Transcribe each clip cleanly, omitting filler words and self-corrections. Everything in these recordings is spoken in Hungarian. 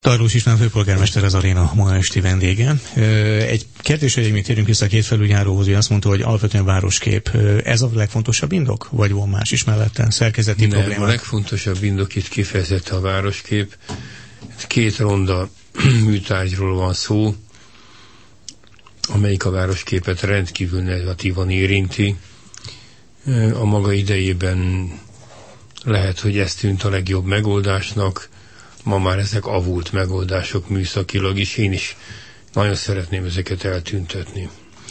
Tarlós István főpolgármester az Aréna ma esti vendége. Egy kérdésre, hogy még térjünk vissza a két felüljáróhoz, hogy azt mondta, hogy alapvetően városkép. Ez a legfontosabb indok? Vagy van más is mellette? Szerkezeti problémák? Nem, a legfontosabb indok itt kifejezett a városkép. Két ronda műtárgyról van szó, amelyik a városképet rendkívül negatívan érinti. A maga idejében lehet, hogy ez tűnt a legjobb megoldásnak, ma már ezek avult megoldások műszakilag is, én is nagyon szeretném ezeket eltüntetni.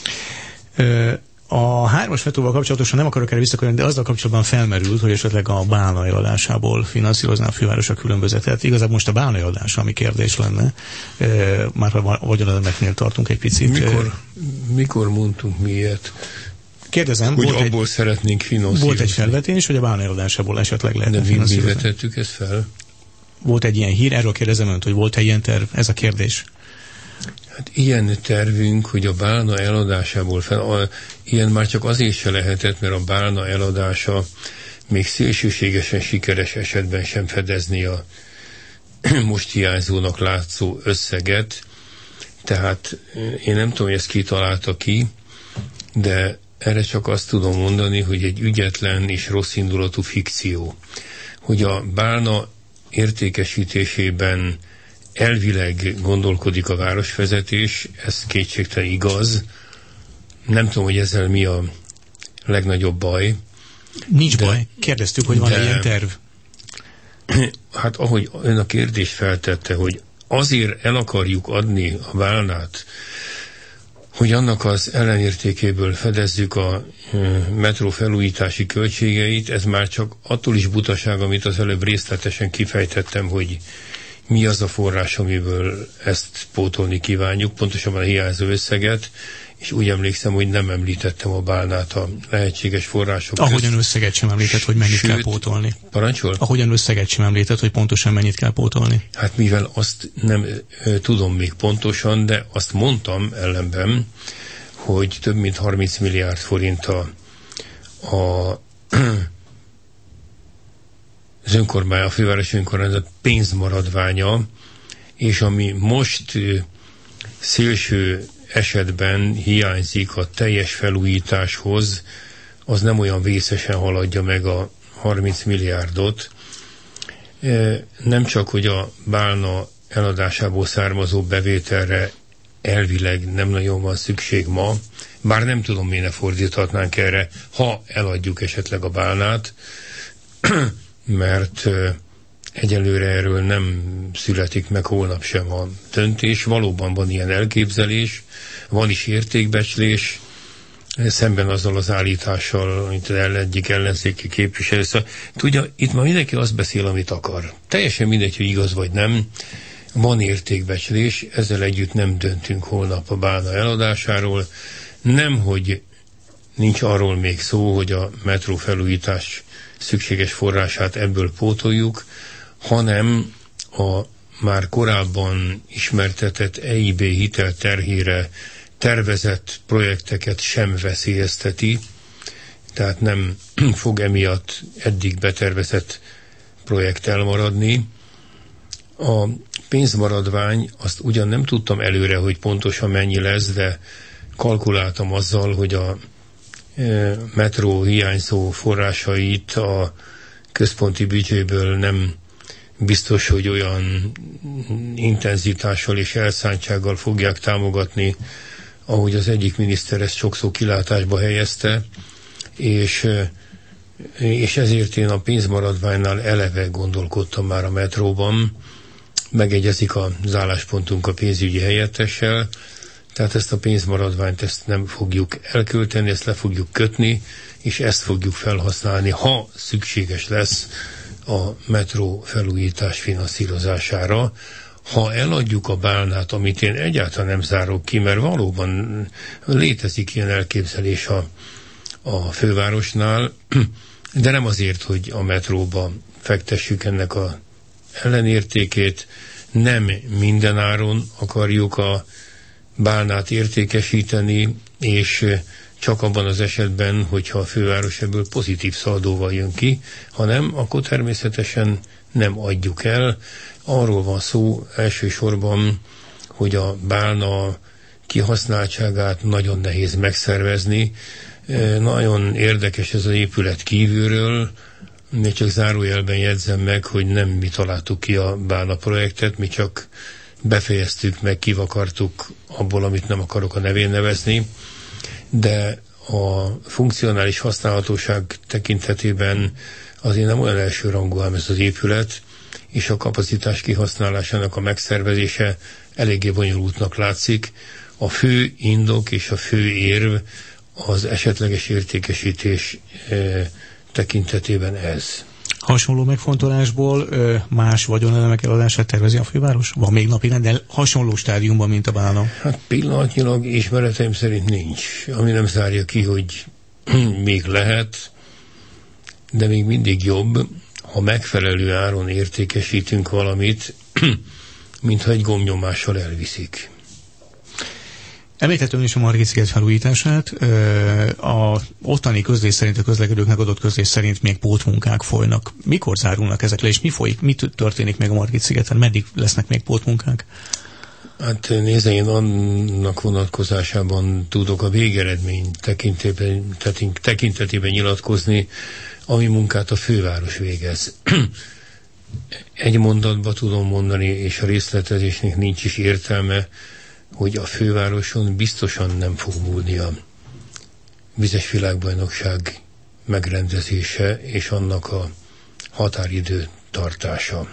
A 3-as vetóval kapcsolatosan nem akarok erre visszakövetni, de azzal kapcsolatban felmerült, hogy esetleg a Bálna eladásából finanszírozná a főváros a különbözetet. Igazából most a Bálna eladása, ami kérdés lenne. Már ha vagyonelemeknél tartunk egy picit. Mikor mondtunk mi ilyet? Kérdezem, hogy abból szeretnénk finanszírozni. Volt egy felvetés, hogy a Bálna eladásából esetleg lehetne finanszírozni. De mi vetettük ezt fel? Volt egy ilyen hír, erről kérdezem önt, hogy volt-e ilyen terv? Ez a kérdés. Hát ilyen tervünk, hogy a Bálna eladásából ilyen már csak azért se lehetett, mert a Bálna eladása még szélsőségesen sikeres esetben sem fedezni a most hiányzónak látszó összeget. Tehát én nem tudom, hogy ezt kitalálta ki, de erre csak azt tudom mondani, hogy egy ügyetlen és rosszindulatú fikció, hogy a Bálna értékesítésében elvileg gondolkodik a városvezetés, ez kétségtelen igaz. Nem tudom, hogy ezzel mi a legnagyobb baj. Nincs baj. Kérdeztük, hogy van-e ilyen terv. Hát ahogy ön a kérdést feltette, hogy azért el akarjuk adni a Bálnát, hogy annak az ellenértékéből fedezzük a metró felújítási költségeit, ez már csak attól is butaság, amit az előbb részletesen kifejtettem, hogy mi az a forrás, amiből ezt pótolni kívánjuk, pontosabban a hiányzó összeget, és úgy emlékszem, hogy nem említettem a Bálnát a lehetséges források közt. Ahogyan összeget sem említett, hogy mennyit kell pótolni. Parancsol? Ahogyan összeget sem említett, hogy pontosan mennyit kell pótolni. Hát mivel azt nem tudom még pontosan, de azt mondtam ellenben, hogy több mint 30 milliárd forint a fővárosi önkormányzat pénzmaradványa, és ami most szélső esetben hiányzik a teljes felújításhoz, az nem olyan vészesen haladja meg a 30 milliárdot. Nem csak, hogy a Bálna eladásából származó bevételre elvileg nem nagyon van szükség ma, bár nem tudom, miért ne fordíthatnánk erre, ha eladjuk esetleg a Bálnát, mert egyelőre erről nem születik meg holnap sem a döntés. Valóban van ilyen elképzelés, van is értékbecslés, szemben azzal az állítással, amit egyik ellenzéki képviselő. Szóval, tudja, itt már mindenki azt beszél, amit akar. Teljesen mindegy, hogy igaz vagy nem. Van értékbecslés, ezzel együtt nem döntünk holnap a Bálna eladásáról. Nem, hogy nincs arról még szó, hogy a metró felújítás szükséges forrását ebből pótoljuk, hanem a már korábban ismertetett EIB hitel terhére tervezett projekteket sem veszélyezteti, tehát nem fog emiatt eddig betervezett projekt elmaradni. A pénzmaradvány, azt ugyan nem tudtam előre, hogy pontosan mennyi lesz, de kalkuláltam azzal, hogy a metró hiányzó forrásait a központi büdzséből nem biztos, hogy olyan intenzitással és elszántsággal fogják támogatni, ahogy az egyik miniszter ezt sokszor kilátásba helyezte, és ezért én a pénzmaradványnál eleve gondolkodtam már a metróban, megegyezik az álláspontunk a pénzügyi helyettessel, tehát ezt a pénzmaradványt ezt nem fogjuk elkölteni, ezt le fogjuk kötni, és ezt fogjuk felhasználni, ha szükséges lesz a metró felújítás finanszírozására. Ha eladjuk a Bálnát, amit én egyáltalán nem zárok ki, mert valóban létezik ilyen elképzelés a fővárosnál, de nem azért, hogy a metróba fektessük ennek a ellenértékét, nem mindenáron akarjuk a Bálnát értékesíteni, és csak abban az esetben, hogyha a főváros ebből pozitív szaldóval jön ki, hanem akkor természetesen nem adjuk el. arról van szó elsősorban, hogy a bálna kihasználtságát nagyon nehéz megszervezni. Nagyon érdekes ez az épület kívülről, még csak zárójelben jegyzem meg, hogy nem mi találtuk ki a bálna projektet, mi csak befejeztük, meg kivakartuk abból, amit nem akarok a nevén nevezni, de a funkcionális használhatóság tekintetében azért nem olyan elsőrangú ám ez az épület, és a kapacitás kihasználásának a megszervezése eléggé bonyolultnak látszik. A fő indok és a fő érv az esetleges értékesítés tekintetében ez. Hasonló megfontolásból más vagyonelemek eladását tervezi a főváros? Van még napirenden hasonló stádiumban, mint a bálna? Hát pillanatnyilag ismereteim szerint nincs. Ami nem zárja ki, hogy még lehet, de még mindig jobb, ha megfelelő áron értékesítünk valamit, mintha egy gombnyomással elviszik. Említettem is a Margit-sziget felújítását. A ottani közlés szerint, a közlekedőknek adott közlés szerint még pótmunkák folynak. Mikor zárulnak ezek le, és mi folyik? Mi történik még a Margit-szigeten? Meddig lesznek még pótmunkák? Hát nézd, én annak vonatkozásában tudok a végeredmény tekintetében nyilatkozni, ami munkát a főváros végez. Egy mondatba tudom mondani, és a részletezésnek nincs is értelme, hogy a fővároson biztosan nem fog múlni a vizes világbajnokság megrendezése és annak a határidő tartása.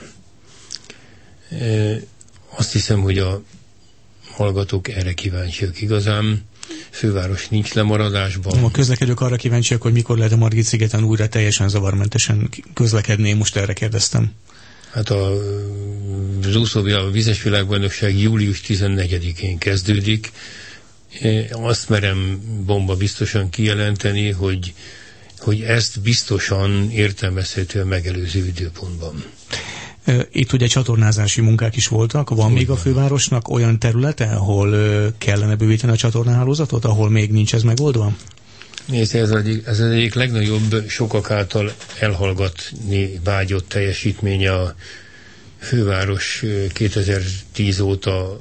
Azt hiszem, hogy a hallgatók erre kíváncsiak igazán. Főváros nincs lemaradásban. A közlekedők arra kíváncsiak, hogy mikor lehet a Margit-szigeten újra teljesen zavarmentesen közlekedni. Én most erre kérdeztem. Hát a vizes világbajnokság július 14-én kezdődik. Azt merem bomba biztosan kijelenteni, hogy ezt biztosan értelmezhetően megelőző időpontban. Itt ugye csatornázási munkák is voltak. Van még a fővárosnak olyan területe, ahol kellene bővíteni a csatornahálózatot, ahol még nincs ez megoldva? Nézd, ez az egyik legnagyobb, sokak által elhallgatni vágyott teljesítménye a főváros 2010 óta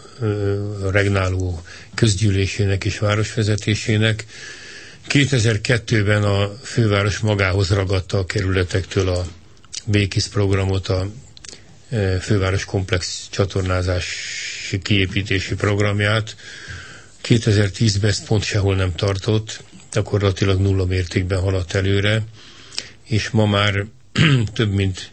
regnáló közgyűlésének és városvezetésének. 2002-ben a főváros magához ragadta a kerületektől a BKISZ programot, a főváros komplex csatornázási kiépítési programját. 2010-ben ezt pont sehol nem tartott, gyakorlatilag nulla mértékben haladt előre, és ma már több mint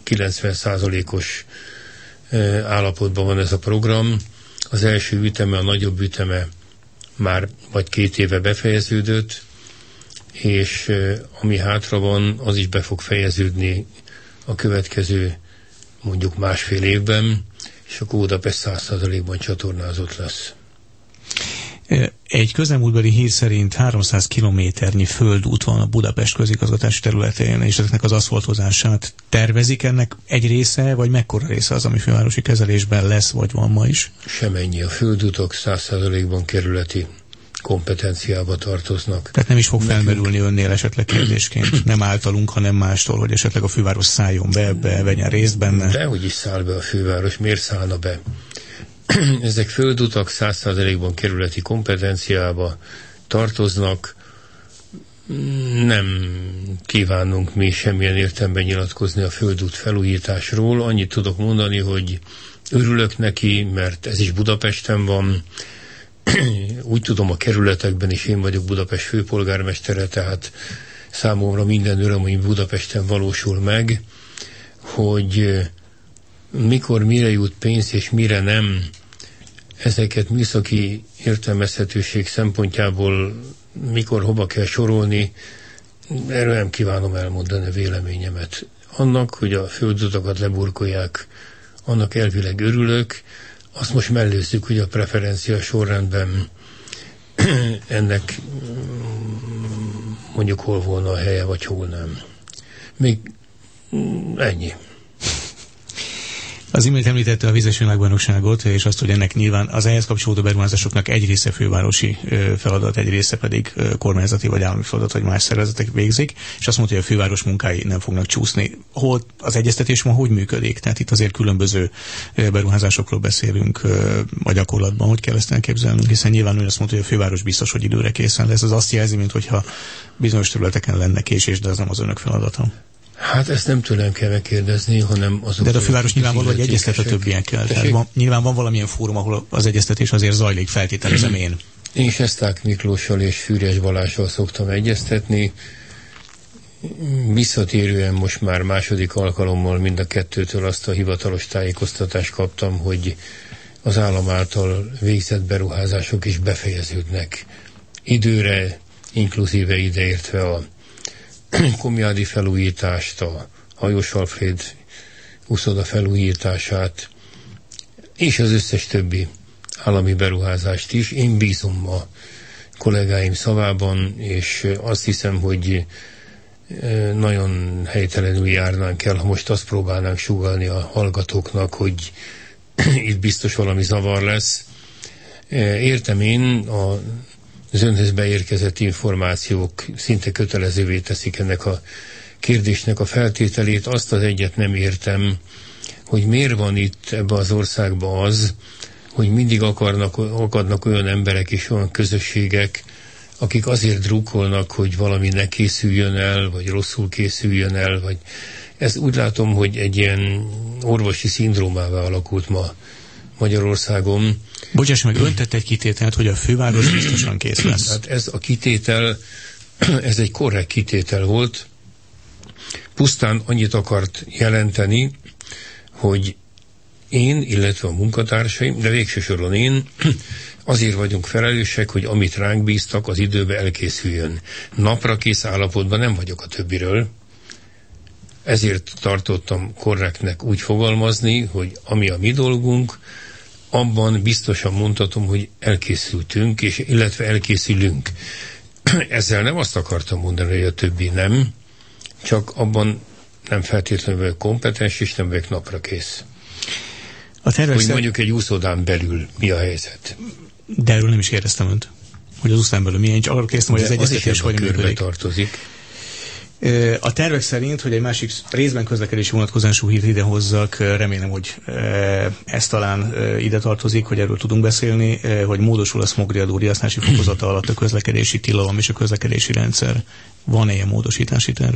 90%-os állapotban van ez a program. Az első üteme, a nagyobb üteme már vagy 2 éve befejeződött, és ami hátra van, az is be fog fejeződni a következő mondjuk 1,5 évben, és akkor Budapest 100%-ban csatornázott lesz. Egy közelmúltbeli hír szerint 300 kilométernyi földút van a Budapest közigazgatási területén, és ezeknek az aszfaltozását tervezik ennek egy része, vagy mekkora része az, ami fővárosi kezelésben lesz, vagy van ma is? Semennyi. A földutak 100%-ban kerületi kompetenciába tartoznak. Tehát nem is fog felmerülni önnél esetleg kérdésként, nem általunk, hanem mástól, hogy esetleg a főváros szálljon be ebbe, vegyen részt benne? Dehogy is száll be a főváros, miért szállna be? Ezek földutak 100%-ban kerületi kompetenciába tartoznak. Nem kívánunk mi semmilyen értelemben nyilatkozni a földút felújításról. Annyit tudok mondani, hogy örülök neki, mert ez is Budapesten van. Úgy tudom, a kerületekben is én vagyok Budapest főpolgármestere, tehát számomra minden öröm, hogy Budapesten valósul meg, hogy mikor mire jut pénz és mire nem, ezeket műszaki értelmezhetőség szempontjából mikor hova kell sorolni, erről nem kívánom elmondani a véleményemet. Annak, hogy a földutakat leburkolják, annak elvileg örülök, azt most mellőzzük, hogy a preferencia sorrendben ennek mondjuk hol volna a helye, vagy hol nem. Még ennyi. Az imént említette a vízes világbajnokságot, és azt, hogy ennek nyilván az ehhez kapcsolódó beruházásoknak egy része fővárosi feladat, egy része pedig kormányzati vagy állami feladat, vagy más szervezetek végzik, és azt mondta, hogy a főváros munkái nem fognak csúszni. Hol az egyeztetés ma hogy működik? Tehát itt azért különböző beruházásokról beszélünk a gyakorlatban, hogy kell ezt elképzelnünk, hiszen nyilván azt mondta, hogy a főváros biztos, hogy időre készen lesz. Ez azt jelzi, mintha bizonyos területeken lenne késés, de ez nem az önök feladata. Hát ezt nem tőlem kell megkérdezni, hanem azok. De a főváros nyilvánvaló, hogy egyeztet a többiekkel. Nyilván van valamilyen fórum, ahol az egyeztetés azért zajlik, feltételezem én. Én Sesták Miklóssal és Fűrjes Balással szoktam egyeztetni. Visszatérően most már második alkalommal mind a kettőtől azt a hivatalos tájékoztatást kaptam, hogy az állam által végzett beruházások is befejeződnek. Időre, inkluzíve ideértve a Komjádi felújítást, a Hajós Alfréd uszoda felújítását, és az összes többi állami beruházást is. Én bízom a kollégáim szavában, és azt hiszem, hogy nagyon helytelenül járnánk el, ha most azt próbálnánk sugallni a hallgatóknak, hogy itt biztos valami zavar lesz. Értem én, az önhöz beérkezett információk szinte kötelezővé teszik ennek a kérdésnek a feltételét. Azt az egyet nem értem, hogy miért van itt ebbe az országban az, hogy mindig akadnak olyan emberek és olyan közösségek, akik azért drukkolnak, hogy valami ne készüljön el, vagy rosszul készüljön el, vagy ez úgy látom, hogy egy ilyen orvosi szindrómává alakult ma Magyarországon. Bocsáss meg, ön tett egy kitételt, hogy a főváros biztosan kész lesz. Hát ez a kitétel, ez egy korrekt kitétel volt. Pusztán annyit akart jelenteni, hogy én, illetve a munkatársaim, de végső soron én, azért vagyunk felelősek, hogy amit ránk bíztak, az időbe elkészüljön. Napra kész állapotban nem vagyok a többiről. Ezért tartottam korrektnek úgy fogalmazni, hogy ami a mi dolgunk, abban biztosan mondhatom, hogy elkészültünk, és illetve elkészülünk. Ezzel nem azt akartam mondani, hogy a többi nem, csak abban nem feltétlenül vagyok kompetens, és nem vagyok napra kész. Hogy mondjuk egy úszodán belül mi a helyzet. De erről nem is kérdeztem önt, hogy az úszodán belül milyen, csak arra kérdeztem, hogy az egyeztetés hogy működik. Tartozik. A tervek szerint, hogy egy másik részben közlekedési vonatkozású hírt ide hozzak, remélem, hogy ez talán ide tartozik, hogy erről tudunk beszélni, hogy módosul a szmogriadó riasztási fokozata alatt a közlekedési tilalom és a közlekedési rendszer. Van-e ilyen módosítási terv?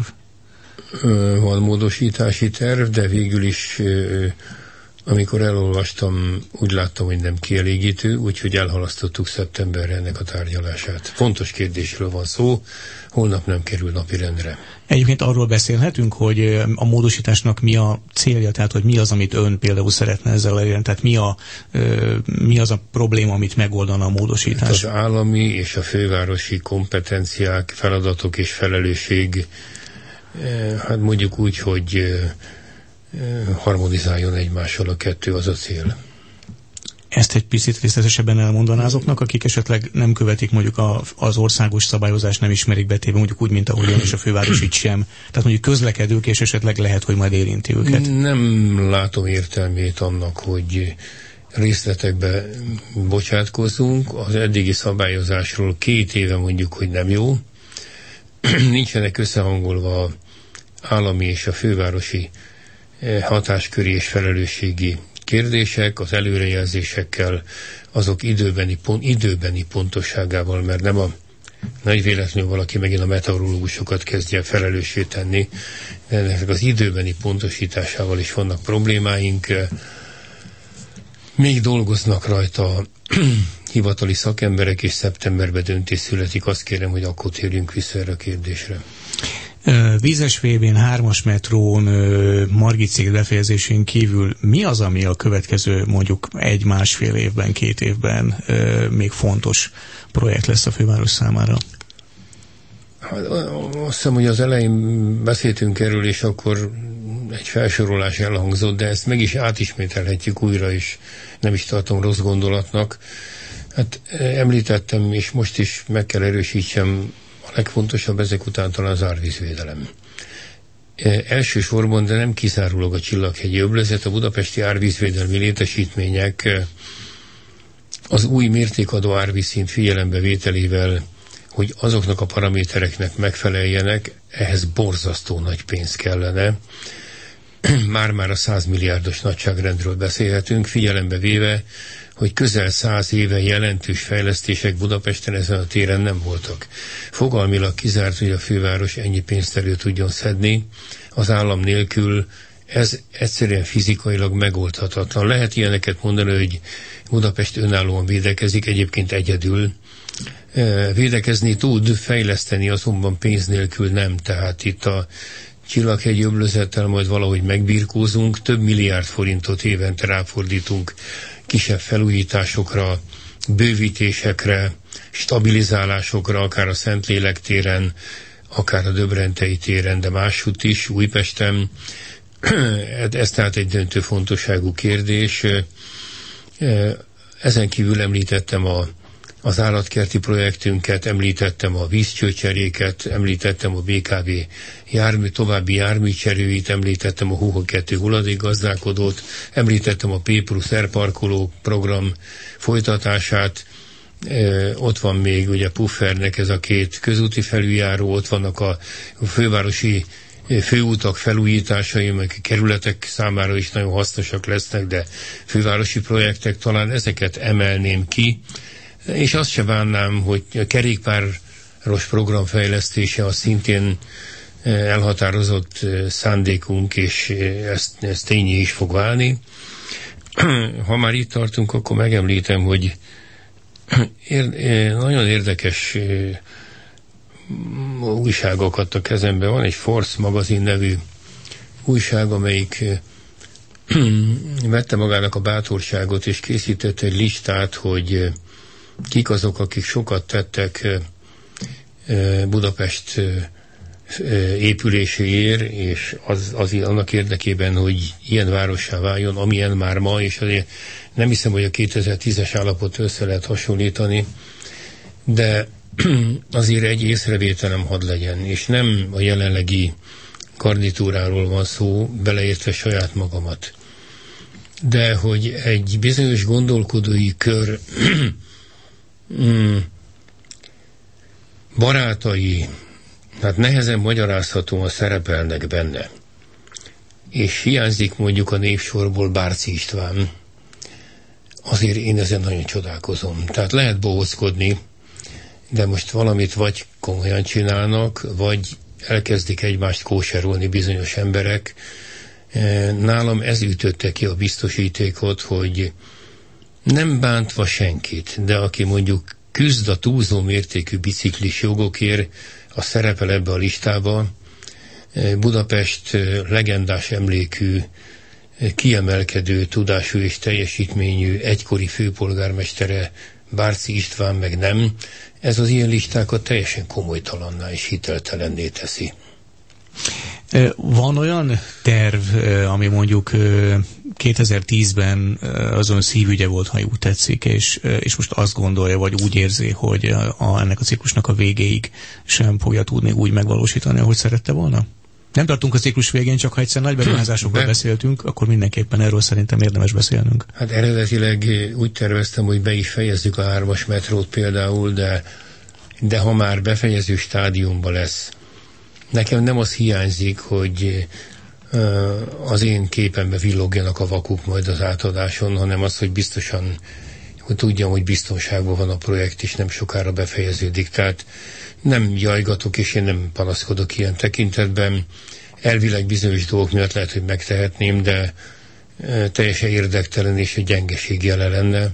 Van módosítási terv, de végül is amikor elolvastam, úgy láttam, hogy nem kielégítő, úgyhogy elhalasztottuk szeptemberre ennek a tárgyalását. Fontos kérdésről van szó, holnap nem kerül napirendre. Egyébként arról beszélhetünk, hogy a módosításnak mi a célja, tehát hogy mi az, amit ön például szeretne ezzel elérni, tehát mi az a probléma, amit megoldana a módosítás? Az állami és a fővárosi kompetenciák, feladatok és felelősség, hát mondjuk úgy, hogy harmonizáljon egymással a kettő, az a cél. Ezt egy picit részletesebben elmondaná azoknak, akik esetleg nem követik mondjuk az országos szabályozást, nem ismerik betéve, mondjuk úgy, mint ahogy és a főváros itt sem. Tehát mondjuk közlekedők, és esetleg lehet, hogy majd érinti őket. Nem látom értelmét annak, hogy részletekbe bocsátkozzunk. Az eddigi szabályozásról 2 éve mondjuk, hogy nem jó. Nincsenek összehangolva az állami és a fővárosi hatásköri és felelősségi kérdések, az előrejelzésekkel, azok időbeni pontosságával, mert nem a nagy véletlenül valaki megint a meteorológusokat kezdje felelőssé tenni, de ennek az időbeni pontosításával is vannak problémáink. Még dolgoznak rajta hivatali szakemberek, és szeptemberben döntés születik. Azt kérem, hogy akkor térjünk vissza erre a kérdésre. Vízes VB-n, 3-as metrón, Margit cég befejezésén kívül mi az, ami a következő mondjuk 1-1,5 évben, 2 évben még fontos projekt lesz a főváros számára? Hát, azt hiszem, hogy az elején beszéltünk erről, és akkor egy felsorolás elhangzott, de ezt meg is átismételhetjük újra, és nem is tartom rossz gondolatnak. Hát említettem, és most is meg kell erősítsem, a legfontosabb ezek után talán az árvízvédelem. Elsősorban, de nem kizárólag a Csillaghegyi öblözet, a budapesti árvízvédelmi létesítmények az új mértékadó árvízszint figyelembevételével, hogy azoknak a paramétereknek megfeleljenek, ehhez borzasztó nagy pénz kellene. Már a 100 milliárdos nagyságrendről beszélhetünk, figyelembe véve, hogy közel 100 éve jelentős fejlesztések Budapesten ezen a téren nem voltak. Fogalmilag kizárt, hogy a főváros ennyi pénzt elő tudjon szedni, az állam nélkül ez egyszerűen fizikailag megoldhatatlan. Lehet ilyeneket mondani, hogy Budapest önállóan védekezik, egyébként egyedül. Védekezni tud, fejleszteni azonban pénz nélkül nem. Tehát itt a Csillaghegyi öblözettel majd valahogy megbirkózunk, több milliárd forintot évente ráfordítunk kisebb felújításokra, bővítésekre, stabilizálásokra, akár a Szentlélek téren, akár a Döbrentei téren, de máshogy is, Újpesten. Ez tehát egy döntő fontosságú kérdés. Ezen kívül említettem az állatkerti projektünket, említettem a vízcsőcseréket, említettem a BKV további járműcserőit, említettem a HUHA 2 hulladékgazdálkodót, említettem a P+R parkoló program folytatását, ott van még ugye Puffernek ez a 2 közúti felüljáró, ott vannak a fővárosi főútak felújításai, meg kerületek számára is nagyon hasznosak lesznek, de fővárosi projektek, talán ezeket emelném ki, és azt se bánnám, hogy a kerékpáros program fejlesztése az szintén elhatározott szándékunk, és ez tényé is fog válni. Ha már itt tartunk, akkor megemlítem, hogy nagyon érdekes újságok adtak kezembe. Van egy Force magazin nevű újság, amelyik vette magának a bátorságot, és készített egy listát, hogy kik azok, akik sokat tettek Budapest épüléséért, és annak érdekében, hogy ilyen várossá váljon, amilyen már ma, és azért nem hiszem, hogy a 2010-es állapot össze lehet hasonlítani, de azért egy észrevételem hadd legyen, és nem a jelenlegi garnitúráról van szó, beleértve saját magamat, de hogy egy bizonyos gondolkodói kör barátai, hát nehezen magyarázhatóan szerepelnek benne, és hiányzik mondjuk a névsorból Bárci István, azért én ezen nagyon csodálkozom. Tehát lehet bohózkodni, de most valamit vagy komolyan csinálnak, vagy elkezdik egymást kóserolni bizonyos emberek. Nálam ez ütötte ki a biztosítékot, hogy nem bántva senkit, de aki mondjuk küzd a túlzó mértékű biciklis jogokért, a szerepel ebbe a listába. Budapest legendás emlékű, kiemelkedő tudású és teljesítményű egykori főpolgármestere Bárci István meg nem. Ez az ilyen listákat teljesen komolytalanná és hiteltelenné teszi. Van olyan terv, ami mondjuk 2010-ben azon szívügye volt, ha úgy tetszik, és most azt gondolja, vagy úgy érzi, hogy ennek a ciklusnak a végéig sem fogja tudni úgy megvalósítani, ahogy szerette volna? Nem tartunk a ciklus végén, csak ha egyszer nagy beruházásokról beszéltünk, akkor mindenképpen erről szerintem érdemes beszélnünk. Hát eredetileg úgy terveztem, hogy be is fejezzük a 3-as metrót például, de ha már befejező stádiumban lesz, nekem nem az hiányzik, hogy az én képembe villogjanak a vakuk majd az átadáson, hanem az, hogy biztosan, hogy tudjam, hogy biztonságban van a projekt, és nem sokára befejeződik. Tehát nem jajgatok, és én nem panaszkodok ilyen tekintetben. Elvileg bizonyos dolgok miatt lehet, hogy megtehetném, de teljesen érdektelen és egy gyengeség jele lenne.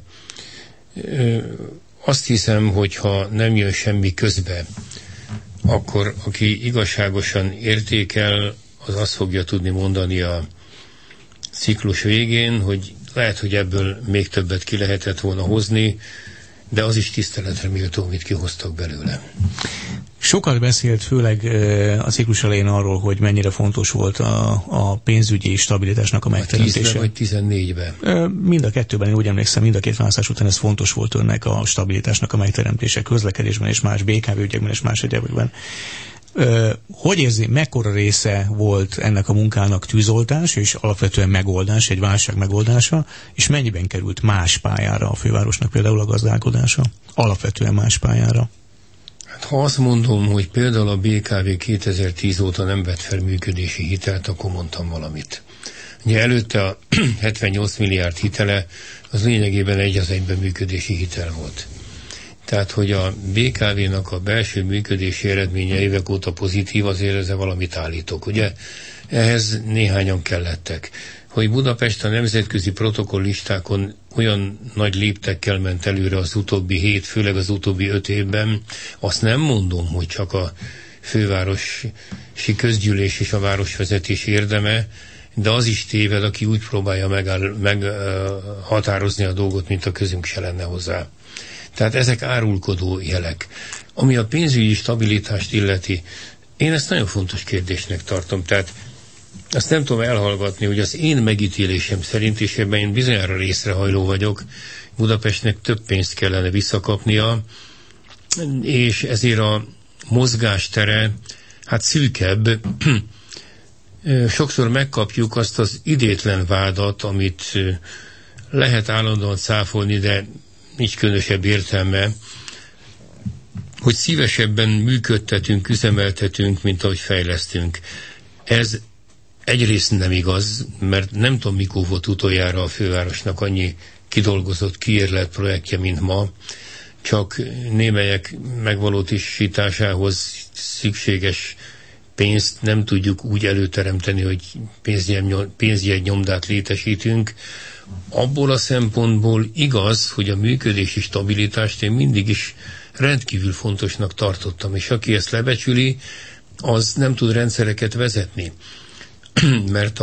Azt hiszem, hogy ha nem jön semmi közbe, akkor aki igazságosan értékel, az azt fogja tudni mondani a ciklus végén, hogy lehet, hogy ebből még többet ki lehetett volna hozni, de az is tiszteletre méltó, amit kihoztak belőle. Sokat beszélt főleg a ciklus elején arról, hogy mennyire fontos volt a pénzügyi stabilitásnak a megteremtése. 10-ben vagy 14-ben? Mind a kettőben, én úgy emlékszem, mind a két választás után ez fontos volt önnek a stabilitásnak a megteremtése közlekedésben és más BKV ügyekben és más egyebekben. Hogy érzi, mekkora része volt ennek a munkának tűzoltás, és alapvetően megoldás, egy válság megoldása, és mennyiben került más pályára a fővárosnak például a gazdálkodása? Alapvetően más pályára. Hát, ha azt mondom, hogy például a BKV 2010 óta nem vett fel működési hitelt, akkor mondtam valamit. Ugye előtte a 78 milliárd hitele az lényegében egy az egyben működési hitel volt. Tehát, hogy a BKV-nak a belső működési eredménye évek óta pozitív, azért ezzel valamit állítok. Ugye ehhez néhányan kellettek. Hogy Budapest a nemzetközi protokollistákon olyan nagy léptekkel ment előre az utóbbi 7, főleg az utóbbi 5 évben, azt nem mondom, hogy csak a fővárosi közgyűlés és a városvezetés érdeme, de az is téved, aki úgy próbálja meghatározni a dolgot, mint a közünk se lenne hozzá. Tehát ezek árulkodó jelek. Ami a pénzügyi stabilitást illeti, én ezt nagyon fontos kérdésnek tartom. Tehát azt nem tudom elhallgatni, hogy az én megítélésem szerint, és ebben én bizonyára részrehajló vagyok, Budapestnek több pénzt kellene visszakapnia, és ezért a mozgástere hát szűkebb. Sokszor megkapjuk azt az idétlen vádat, amit lehet állandóan cáfolni, de nincs különösebb értelme, hogy szívesebben működtetünk, üzemeltetünk, mint ahogy fejlesztünk. Ez egyrészt nem igaz, mert nem tudom, mikor volt utoljára a fővárosnak annyi kidolgozott, kiérlelt projektje, mint ma, csak némelyek megvalósításához szükséges pénzt nem tudjuk úgy előteremteni, hogy pénzjegynyomdát létesítünk. Abból a szempontból igaz, hogy a működési stabilitást én mindig is rendkívül fontosnak tartottam, és aki ezt lebecsüli, az nem tud rendszereket vezetni, mert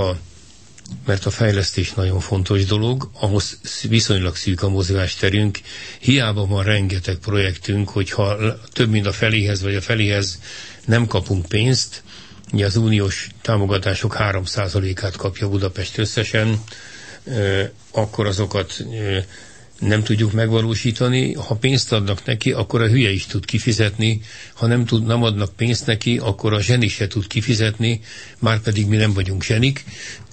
a fejlesztés nagyon fontos dolog, ahhoz viszonylag szűk a mozgásterünk, hiába van rengeteg projektünk, hogyha több mint a feléhez vagy a feléhez nem kapunk pénzt, ugye az uniós támogatások 3%-át kapja Budapest összesen, akkor azokat nem tudjuk megvalósítani. Ha pénzt adnak neki, akkor a hülye is tud kifizetni, ha nem adnak pénzt neki, akkor a zseni se tud kifizetni, márpedig mi nem vagyunk zsenik,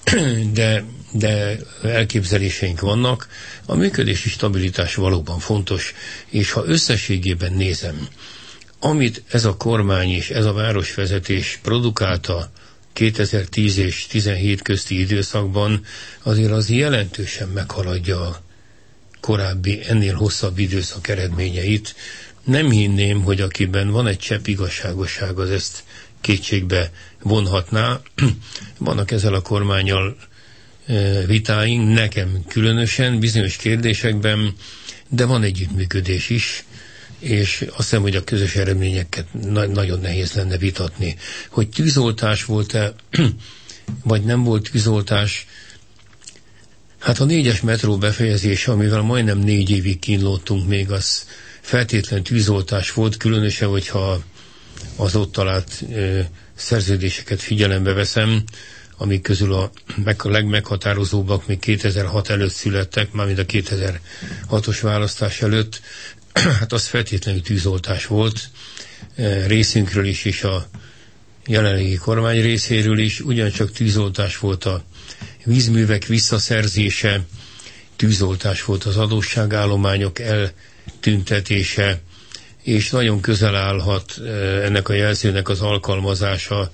de elképzeléseink vannak. A működési stabilitás valóban fontos, és ha összességében nézem, amit ez a kormány és ez a városvezetés produkálta 2010 és 2017 közti időszakban, azért az jelentősen meghaladja a korábbi, ennél hosszabb időszak eredményeit. Nem hinném, hogy akiben van egy csepp igazságosság, az ezt kétségbe vonhatná. Vannak ezzel a kormánnyal vitáink, nekem különösen, bizonyos kérdésekben, de van együttműködés is, és azt hiszem, hogy a közös eredményeket nagyon nehéz lenne vitatni. Hogy tűzoltás volt-e, vagy nem volt tűzoltás, hát a 4-es metró befejezése, amivel majdnem 4 évig kínlódtunk még, az feltétlen tűzoltás volt, különösen, hogyha az ott talált szerződéseket figyelembe veszem, amik közül a legmeghatározóbbak még 2006 előtt születtek, mármint a 2006-os választás előtt, hát az feltétlenül tűzoltás volt részünkről is, és a jelenlegi kormány részéről is, ugyancsak tűzoltás volt a vízművek visszaszerzése, tűzoltás volt az adósságállományok eltüntetése, és nagyon közel állhat ennek a jelzőnek az alkalmazása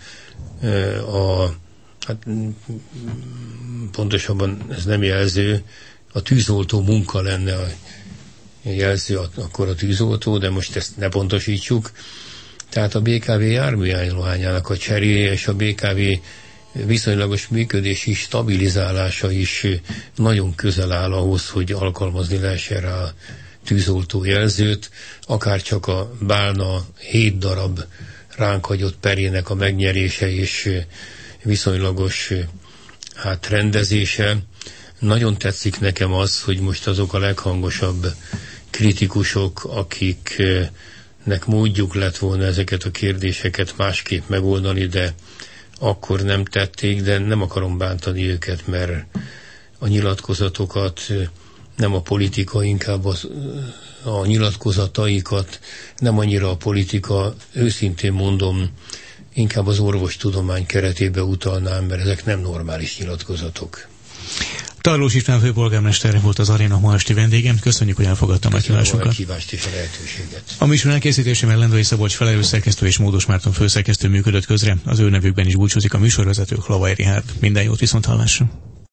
hát pontosabban ez nem jelző, a tűzoltó munka lenne a jelző, akkor a tűzoltó, de most ezt ne pontosítsuk. Tehát a BKV járműállományának a cseréje és a BKV viszonylagos működési stabilizálása is nagyon közel áll ahhoz, hogy alkalmazni lehessen rá a tűzoltó jelzőt, akár csak a Bálna 7 darab ránk hagyott perének a megnyerése és viszonylagos rendezése. Nagyon tetszik nekem az, hogy most azok a leghangosabb kritikusok, akiknek módjuk lett volna ezeket a kérdéseket másképp megoldani, de akkor nem tették, de nem akarom bántani őket, mert a nyilatkozatokat, nem a politika, inkább a nyilatkozataikat, nem annyira a politika, őszintén mondom, inkább az orvostudomány keretébe utalnám, mert ezek nem normális nyilatkozatok. Tarlós István főpolgármester volt az Aréna ma esti vendégem. Köszönjük, hogy elfogadtam a meghívásunkat. Köszönöm a meghívást és a lehetőséget. A műsor elkészítésében Lendvai Szabolcs felelős szerkesztő és Módos Márton főszerkesztő működött közre. Az ő nevükben is búcsúzik a műsorvezető, Lavai Richárd. Minden jót, viszonthallásra.